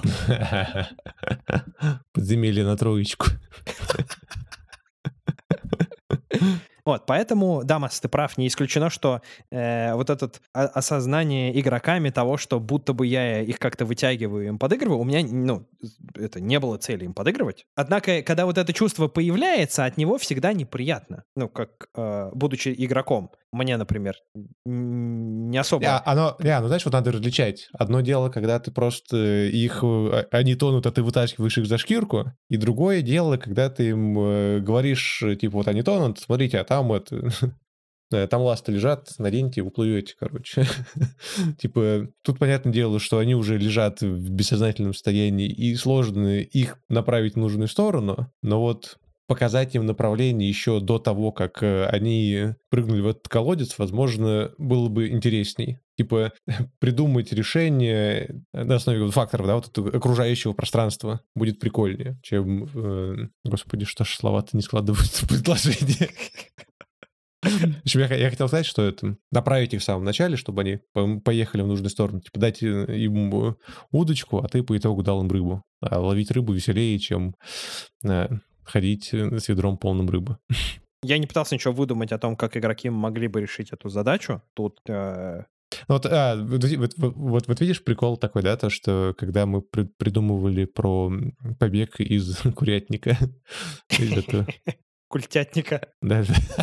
Подземелье на троечку. Вот, поэтому, да, Макс, ты прав, не исключено, что вот это осознание игроками того, что будто бы я их как-то вытягиваю, им подыгрываю, у меня, ну, это не было цели им подыгрывать. Однако, когда вот это чувство появляется, от него всегда неприятно. Ну, как будучи игроком. Мне, например, не особо... Ну знаешь, вот надо различать. Одно дело, когда ты просто они тонут, а ты вытаскиваешь их за шкирку, и другое дело, когда ты им говоришь, типа, вот они тонут, смотрите, а там там ласты лежат, наденьте, уплывете, короче. Типа, тут понятное дело, что они уже лежат в бессознательном состоянии, и сложно их направить в нужную сторону, но вот показать им направление еще до того, как они прыгнули в этот колодец, возможно, было бы интересней. Типа, придумать решение на основе факторов, да, вот этого окружающего пространства будет прикольнее, чем... Господи, что ж слова-то не складываются в предложение. В общем, я хотел сказать, что это направить их в самом начале, чтобы они поехали в нужную сторону. Типа дать им удочку, а ты по итогу дал им рыбу. А ловить рыбу веселее, чем ходить с ведром полным рыбы. Я не пытался ничего выдумать о том, как игроки могли бы решить эту задачу. Тут... Вот видишь, прикол такой, да, то, что когда мы придумывали про побег из курятника, из этого... Культятника. Да.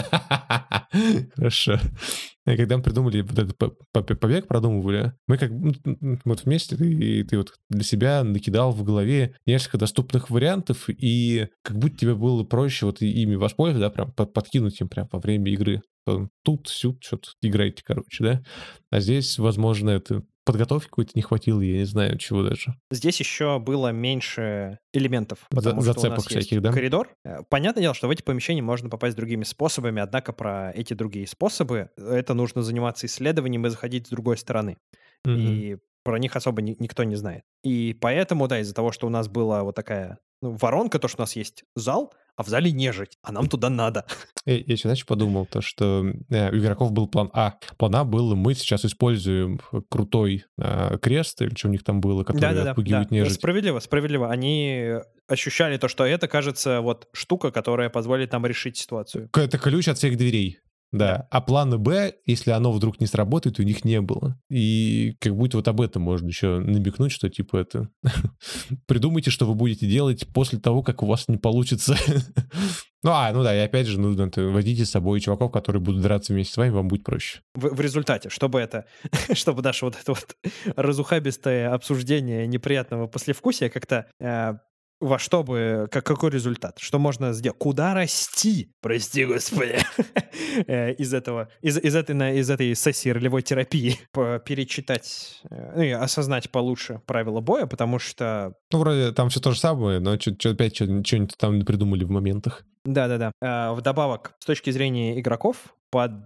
Хорошо. И когда мы придумали вот этот побег, продумывали, мы как вот вместе ты вот для себя накидал в голове несколько доступных вариантов, и как будто тебе было проще вот ими воспользоваться, да, прям подкинуть им прям во время игры. Тут, сюд, что-то играйте, короче, да. А здесь, возможно, это подготовки какой-то не хватило, я не знаю, чего даже. Здесь еще было меньше элементов, потому что у Зацепок нас есть всяких, да? коридор. Понятное дело, что в эти помещения можно попасть другими способами, однако про эти другие способы это нужно заниматься исследованием и заходить с другой стороны. Мгм. И про них особо никто не знает. И поэтому, да, из-за того, что у нас была вот такая воронка, то, что у нас есть зал, а в зале нежить, а нам туда надо. Я еще, знаешь, подумал, то, что у игроков был план А. План А был, мы сейчас используем крутой крест, или что у них там было, который Да-да-да, отпугивает да. нежить. Справедливо, справедливо. Они ощущали то, что это, кажется, вот штука, которая позволит нам решить ситуацию. Это ключ от всех дверей. Да. Да. А плана Б, если оно вдруг не сработает, у них не было. И как будто вот об этом можно еще намекнуть, что типа это... Придумайте, что вы будете делать после того, как у вас не получится. Ну да, и опять же, нужно водите с собой чуваков, которые будут драться вместе с вами, вам будет проще. В результате, чтобы наше вот это вот разухабистое обсуждение неприятного послевкусия как-то во что бы, какой результат? Что можно сделать? Куда расти? Прости, господи. Из этой сессии ролевой терапии перечитать, ну и осознать получше правила боя, потому что... Ну, вроде там все то же самое, но опять что-нибудь там придумали в моментах. Да-да-да. Вдобавок, с точки зрения игроков,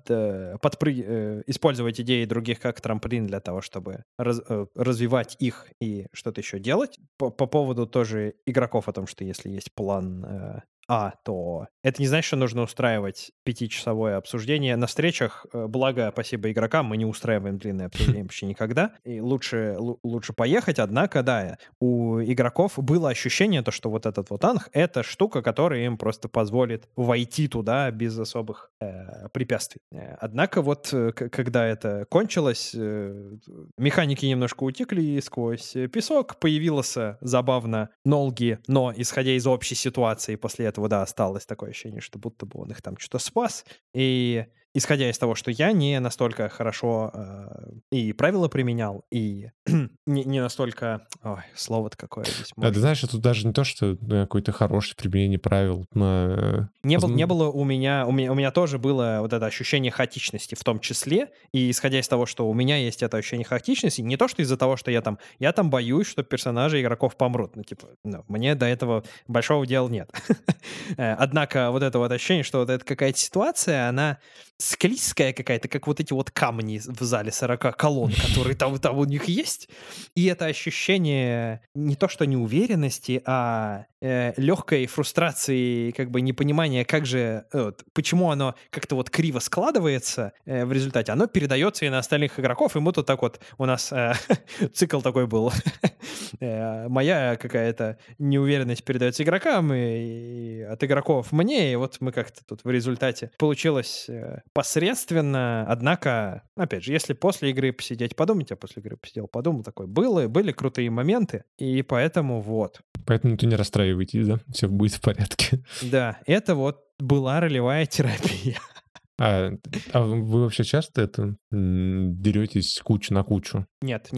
использовать идеи других как трамплин для того, чтобы развивать их и что-то еще делать. По поводу тоже игроков о том, что если есть план то это не значит, что нужно устраивать 5-часовое обсуждение на встречах. Благо, спасибо игрокам, мы не устраиваем длинное обсуждение почти никогда. И лучше поехать, однако, да, у игроков было ощущение, то, что вот этот вот анх — это штука, которая им просто позволит войти туда без особых препятствий. Однако вот, когда это кончилось, механики немножко утекли сквозь песок, появилось забавно Нолги, но, исходя из общей ситуации, после этого, да, осталось такое ощущение, что будто бы он их там что-то спас, и исходя из того, что я не настолько хорошо и правила применял, и не настолько... Ой, слово-то какое здесь Да, ты может. знаешь, тут даже не то, что какое-то хорошее применение правил. Не было у меня тоже было вот это ощущение хаотичности в том числе, и исходя из того, что у меня есть это ощущение хаотичности, не то, что из-за того, что я там боюсь, что персонажи игроков помрут, мне до этого большого дела нет. Однако вот это вот ощущение, что вот эта какая-то ситуация, она склизкая какая-то, как вот эти вот камни в зале 40 колонн, которые там у них есть. И это ощущение не то что неуверенности, а легкой фрустрации, как бы непонимания, как же, почему оно как-то вот криво складывается в результате, оно передается и на остальных игроков, и мы тут так вот, у нас цикл такой был. Моя какая-то неуверенность передается игрокам, и от игроков мне, и вот мы как-то тут в результате получилось посредственно, однако, опять же, если после игры посидеть, подумать, я после игры посидел, подумал, такой, были крутые моменты, и поэтому вот. Поэтому ты не расстраивайтесь, да? Все будет в порядке. Да, это вот была ролевая терапия. А, а вы вообще часто деретесь кучу на кучу? Нет,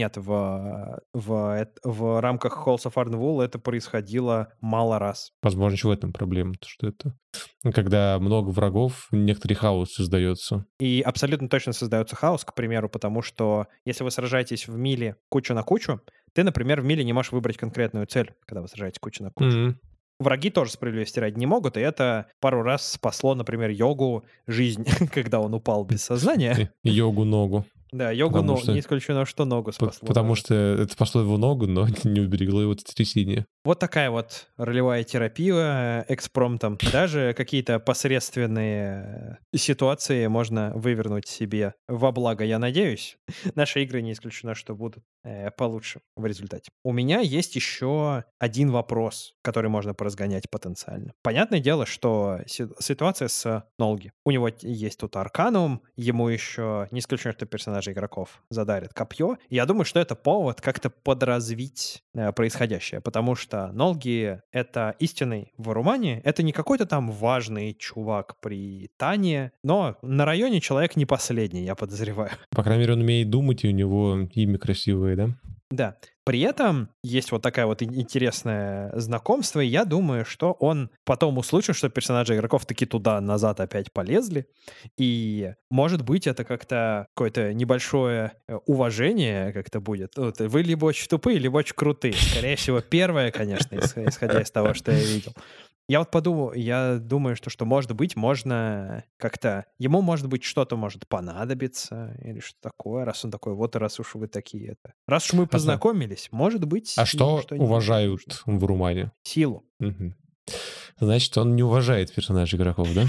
в рамках Halls of Arnwool это происходило мало раз. Возможно, еще в этом проблема, то что это когда много врагов, некоторый хаос создается. И абсолютно точно создается хаос, к примеру, потому что если вы сражаетесь в миле кучу на кучу, ты, например, в миле не можешь выбрать конкретную цель, когда вы сражаетесь кучу на кучу. Мгм. Враги тоже справедливости ради не могут, и это пару раз спасло, например, Йогу жизнь, когда он упал без сознания. Йогу-ногу. Да, Йогу, Потому но что- не исключено, что ногу спасло. Потому даже. что это спасло его ногу, но не уберегло его от трясения. Вот такая вот ролевая терапия экспромтом. Даже какие-то посредственные ситуации можно вывернуть себе во благо, я надеюсь. Наши игры не исключено, что будут получше в результате. У меня есть еще один вопрос, который можно поразгонять потенциально. Понятное дело, что ситуация с Нолги. У него есть тут Арканум, ему еще не исключено, что персонажи игроков задарят копье. Я думаю, что это повод как-то подразвить происходящее, потому что Нолги — это истинный Варумани, это не какой-то там важный чувак при Тане, но на районе человек не последний, я подозреваю. По крайней мере, он умеет думать, и у него имя красивое, да? Да. При этом есть вот такое вот интересное знакомство, и я думаю, что он потом услышит, что персонажи игроков таки туда-назад опять полезли, и, может быть, это как-то какое-то небольшое уважение как-то будет. Вот, вы либо очень тупые, либо очень крутые. Скорее всего, первое, конечно, исходя из того, что я видел. Я вот подумал, я думаю, что может быть, можно как-то... Ему, может быть, что-то может понадобиться или что такое, раз он такой, вот раз уж вы такие это. Раз уж мы познакомились, может быть... А что что-нибудь уважают нужно. в Румане? Силу. Мгм. Значит, он не уважает персонажей игроков, да?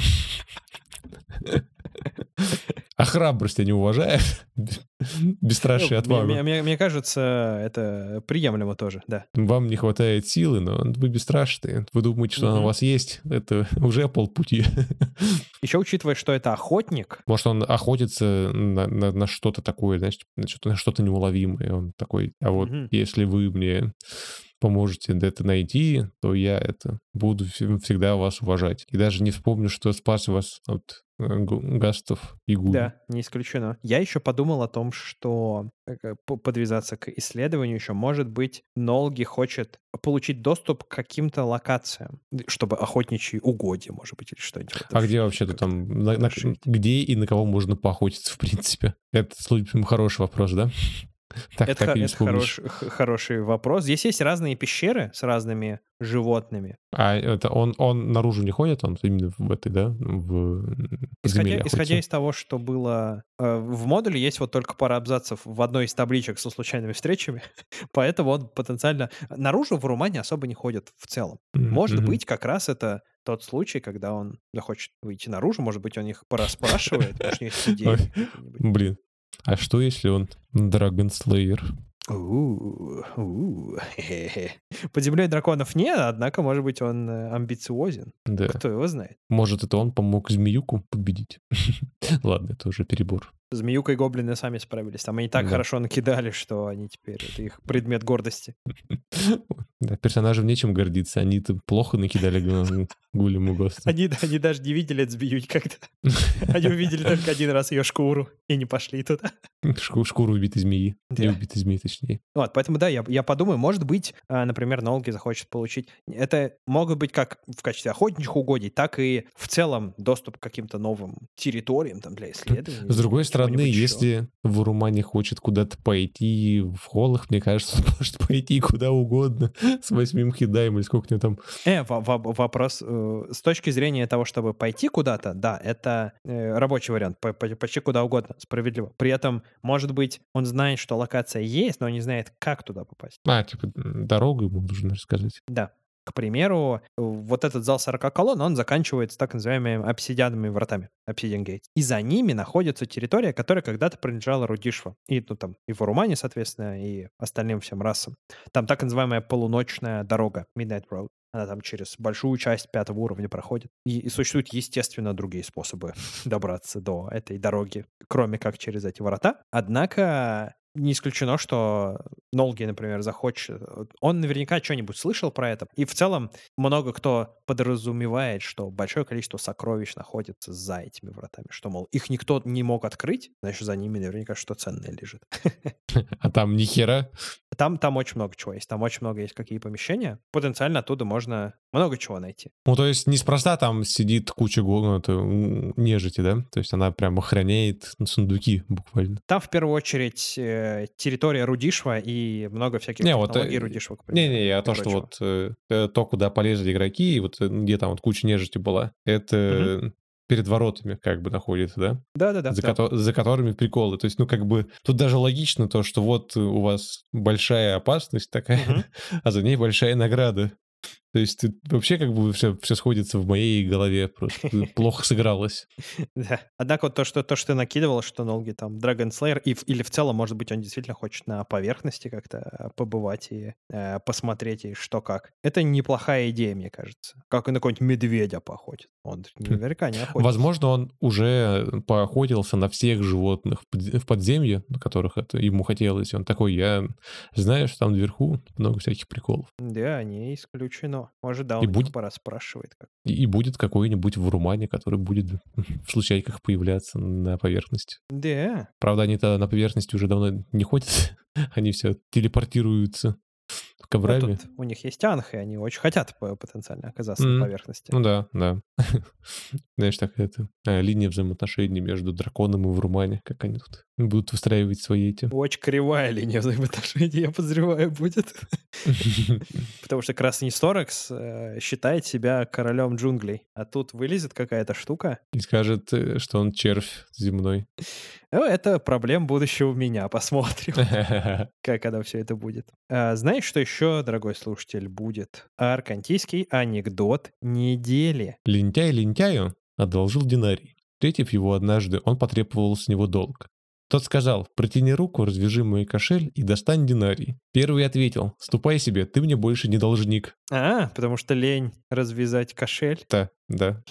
А храбрость не уважает? Бесстрашие отвагу. Мне кажется, это приемлемо тоже, да. Вам не хватает силы, но вы бесстрашные. Вы думаете, что она у вас есть? Это уже полпути. Еще учитывая, что это охотник. Может, он охотится на что-то такое, знаешь, на что-то неуловимое. Он такой, а вот если вы мне поможете это найти, то я это буду всегда вас уважать. И даже не вспомню, что спас вас от гастов и гулей. Да, не исключено. Я еще подумал о том, что подвязаться к исследованию еще, может быть, Нолги хочет получить доступ к каким-то локациям, чтобы охотничьи угодья, может быть, или что-нибудь. А где вообще-то там, где и на кого можно поохотиться, в принципе? Это хороший вопрос, да? Это хороший вопрос. Здесь есть разные пещеры с разными животными. А это он наружу не ходит? Он именно в этой, да? В подземелье Исходя из того, что было в модуле, есть вот только пара абзацев в одной из табличек со случайными встречами, поэтому он потенциально... Наружу в Румане особо не ходит в целом. Может быть, как раз это тот случай, когда он захочет выйти наружу, может быть, он их пораспрашивает, потому что есть идеи. Блин. А что, если он Dragon Slayer? Под землей драконов нет, однако, может быть, он амбициозен. Да. Кто его знает? Может, это он помог змеюку победить? Ладно, это уже перебор. Змеюка и гоблины сами справились. Там они так хорошо накидали, что они теперь... Это их предмет гордости. Да, персонажам нечем гордиться. Они-то плохо накидали Гулему Госту. Они даже не видели эту змею никогда. Они увидели только один раз ее шкуру и не пошли туда. Шкуру убитой змеи. Не убитой змеи, точнее. Вот, поэтому, да, я подумаю, может быть, например, Нолги захочет получить... Это могут быть как в качестве охотничьих угодий, так и в целом доступ к каким-то новым территориям там, для исследований. С другой стороны, если в Румане хочет куда-то пойти в холлах, мне кажется, он может пойти куда угодно. С 8 мхидаем или сколько у него там. Вопрос, с точки зрения того, чтобы пойти куда-то, да, это, рабочий вариант, почти куда угодно, справедливо. При этом, может быть, он знает, что локация есть, но не знает, как туда попасть. Типа, дорогу ему нужно рассказать. Да. К примеру, вот этот зал 40 колонн, он заканчивается так называемыми обсидиановыми вратами, Obsidian Gates. И за ними находится территория, которая когда-то принадлежала Рудишва. И, ну, там, и Варумане, соответственно, и остальным всем расам. Там так называемая полуночная дорога, Midnight Road. Она там через большую часть 5-го уровня проходит. И существуют, естественно, другие способы добраться до этой дороги, кроме как через эти врата. Однако не исключено, что Нолги, например, захочет... Он наверняка что-нибудь слышал про это. И в целом много кто подразумевает, что большое количество сокровищ находится за этими вратами. Что, мол, их никто не мог открыть, значит, за ними наверняка что ценное лежит. А там ни хера. Там очень много чего есть. Там очень много есть какие помещения. Потенциально оттуда можно много чего найти. Ну, то есть неспроста там сидит куча нежити, да? То есть она прям охраняет сундуки буквально. Там в первую очередь территория Рудишва и много всяких Не, вот, технологий Рудишва, к примеру. не-не, а и то, что прочего. вот то, куда полезли игроки, и вот где там вот куча нежити была, Мгм. это перед воротами как бы находится, да? Да-да-да. Да. За которыми приколы. То есть, ну, как бы, тут даже логично то, что вот у вас большая опасность такая, Мгм. а за ней большая награда. То есть тут вообще как бы все сходится в моей голове, просто плохо сыгралось. Да. Однако вот то, что ты накидывал, что Нолги там Dragon Slayer, или в целом, может быть, он действительно хочет на поверхности как-то побывать и посмотреть, и что как. Это неплохая идея, мне кажется. Как и на какого-нибудь медведя поохотить. Он наверняка не охотился. Возможно, он уже поохотился на всех животных в подземье, на которых это ему хотелось. И он такой: я знаю, что там наверху много всяких приколов. Да, не исключено. Может, да, И он у них будет поспрашивает. Как. и будет какой-нибудь Врумане, который будет в случайках появляться на поверхности. Да. Правда, они-то на поверхности уже давно не ходят. Они все телепортируются Ну, коврами. тут у них есть анхи, они очень хотят потенциально оказаться на М. поверхности. Ну да, да. Знаешь, так это, линия взаимоотношений между драконом и Врумане, как они тут будут выстраивать свои эти. Очень кривая линия взаимоотношений, я подозреваю, будет. Потому что Красный Сторакс считает себя королем джунглей. А тут вылезет какая-то штука. И скажет, что он червь земной. Ну, это проблем будущего меня. Посмотрим, как оно все это будет. Знаешь, что еще, дорогой слушатель, будет? Аркантийский анекдот недели. Лентяй лентяю одолжил динарий. Встретив его однажды, он потребовал с него долг. Тот сказал: протяни руку, развяжи мой кошель и достань динарий. Первый ответил: ступай себе, ты мне больше не должник. Потому что лень развязать кошель. Да, да.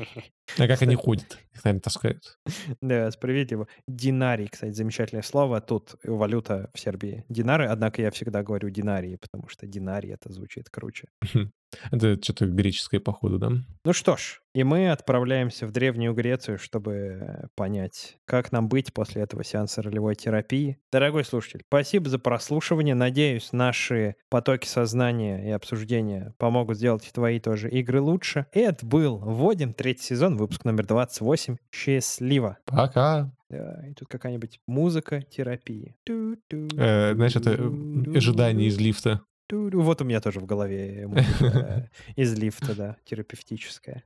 А как они Кстати, ходят? Их, наверное, таскают. да, справедливо. Динарий, кстати, замечательное слово. Тут валюта в Сербии динары, однако я всегда говорю динарии, потому что динарий это звучит круче. Это что-то греческое, походу, да? Ну что ж, и мы отправляемся в Древнюю Грецию, чтобы понять, как нам быть после этого сеанса ролевой терапии. Дорогой слушатель, спасибо за прослушивание. Надеюсь, наши потоки сознания и обсуждения помогут сделать твои тоже игры лучше. И это был «Вводим», 3-й сезон, выпуск номер 28. Счастливо! Пока. Да, и тут какая-нибудь музыка терапии. Знаешь, это ожидание из лифта. Вот у меня тоже в голове музыка из лифта, да, терапевтическая.